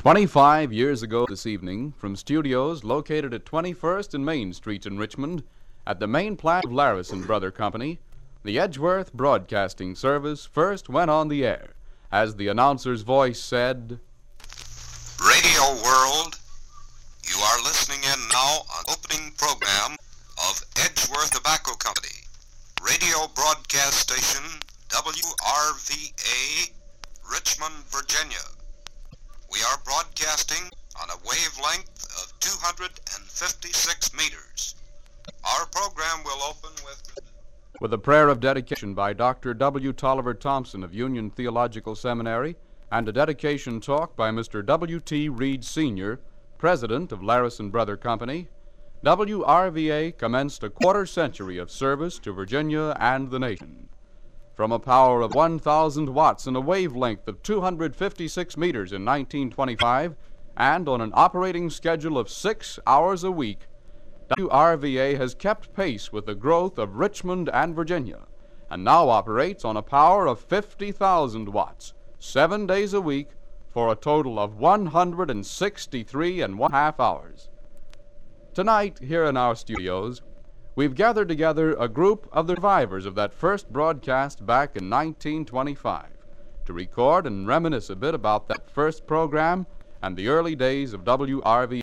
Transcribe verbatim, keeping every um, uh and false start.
twenty-five years ago this evening, from studios located at twenty-first and Main Street in Richmond, at the main plant of Larris and Brother Company, the Edgeworth Broadcasting Service first went on the air, as the announcer's voice said, Radio World, you are listening in now on opening program of Edgeworth Tobacco Company, radio broadcast station W R V A, Richmond, Virginia. We are broadcasting on a wavelength of two hundred fifty-six meters. Our program will open with... With a prayer of dedication by Doctor W. Tolliver Thompson of Union Theological Seminary and a dedication talk by Mister W T Reed Senior, President of Larris and Brother Company, W R V A commenced a quarter century of service to Virginia and the nation. From a power of one thousand watts and a wavelength of two hundred fifty-six meters in nineteen twenty-five, and on an operating schedule of six hours a week, W R V A has kept pace with the growth of Richmond and Virginia, and now operates on a power of fifty thousand watts, seven days a week, for a total of one hundred sixty-three and one half hours. Tonight, here in our studios, we've gathered together a group of the survivors of that first broadcast back in nineteen twenty-five to record and reminisce a bit about that first program and the early days of W R V A.